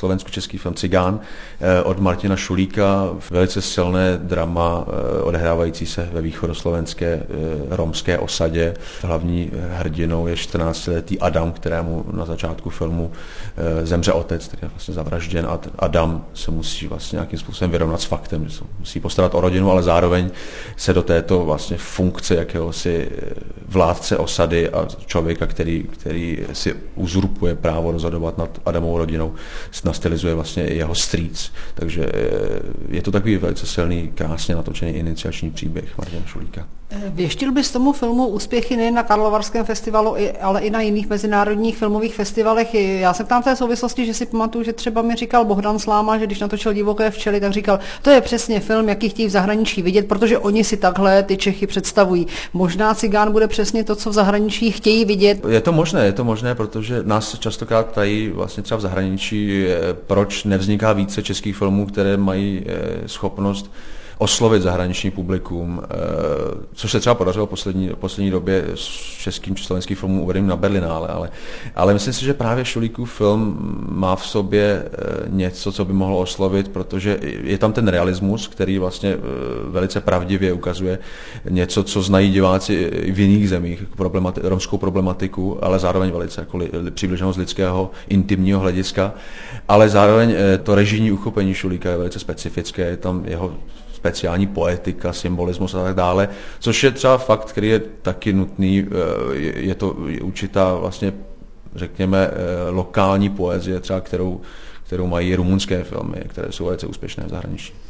slovensko-český film Cigán od Martina Šulíka, velice silné drama odehrávající se ve východoslovenské romské osadě. Hlavní hrdinou je 14letý Adam, kterému na začátku filmu zemře otec, který je vlastně zavražděn, a Adam se musí vlastně nějakým způsobem vyrovnat s faktem, že se musí postarat o rodinu, ale zároveň se do této vlastně funkce jakéhosi vládce osady a člověka, který si uzurpuje právo rozhodovat nad Adamovou rodinou, nastylizuje vlastně jeho strýc. Takže je to takový velice silný, krásně natočený iniciační příběh Martina Šulíka. Věštil bys tomu filmu úspěchy nejen na Karlovarském festivalu, ale i na jiných mezinárodních filmových festivalech? Já se ptám v té souvislosti, že si pamatuju, že třeba mi říkal Bohdan Sláma, že když natočil Divoké včely, tak říkal, to je přesně film, jaký chtějí v zahraničí vidět, protože oni si takhle ty Čechy představují. Možná Cigán bude přesně to, co v zahraničí chtějí vidět. Je to možné, protože nás častokrát ptají vlastně třeba v zahraničí, proč nevzniká více českých filmů, které mají schopnost oslovit zahraniční publikum, což se třeba podařilo v poslední době s českým či slovenským filmem uvedeným na Berlinále, ale myslím si, že právě Šulíkův film má v sobě něco, co by mohlo oslovit, protože je tam ten realismus, který vlastně velice pravdivě ukazuje něco, co znají diváci v jiných zemích, romskou problematiku, ale zároveň velice jako přibliženost lidského intimního hlediska, ale zároveň to režijní uchopení Šulíka je velice specifické, je tam jeho speciální poetika, symbolismus a tak dále, což je třeba fakt, který je taky nutný, je to určitá vlastně, řekněme, lokální poezie, třeba kterou mají rumunské filmy, které jsou velice úspěšné v zahraničí.